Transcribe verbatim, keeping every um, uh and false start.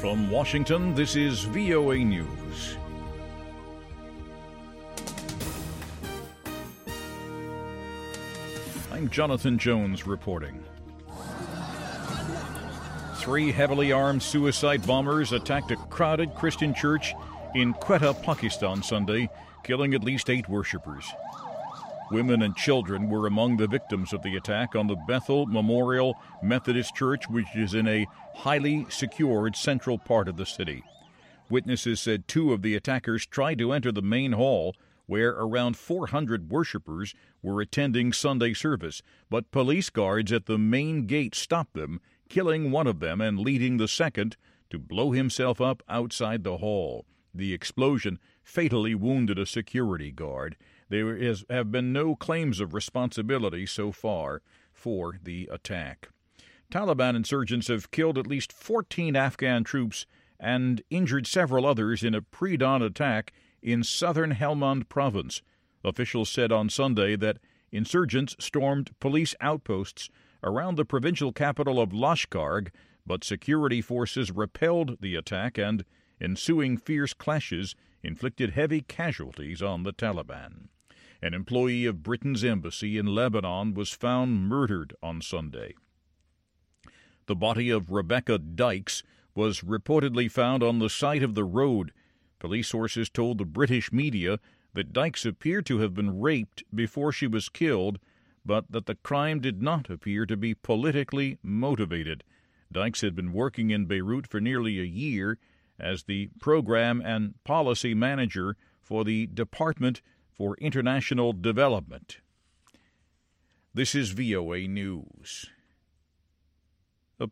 From Washington, this is V O A News. I'm Jonathan Jones reporting. Three heavily armed suicide bombers attacked a crowded Christian church in Quetta, Pakistan Sunday, killing at least eight worshippers. Women and children were among the victims of the attack on the Bethel Memorial Methodist Church, which is in a highly secured central part of the city. Witnesses said two of the attackers tried to enter the main hall, where around four hundred worshipers were attending Sunday service, but police guards at the main gate stopped them, killing one of them and leading the second to blow himself up outside the hall. The explosion fatally wounded a security guard. There is, have been no claims of responsibility so far for the attack. Taliban insurgents have killed at least fourteen Afghan troops and injured several others in a pre-dawn attack in southern Helmand province. Officials said on Sunday that insurgents stormed police outposts around the provincial capital of Lashkar, but security forces repelled the attack, and ensuing fierce clashes inflicted heavy casualties on the Taliban. An employee of Britain's embassy in Lebanon was found murdered on Sunday. The body of Rebecca Dykes was reportedly found on the side of the road. Police sources told the British media that Dykes appeared to have been raped before she was killed, but that the crime did not appear to be politically motivated. Dykes had been working in Beirut for nearly a year as the program and policy manager for the Department for International Development. This is V O A News.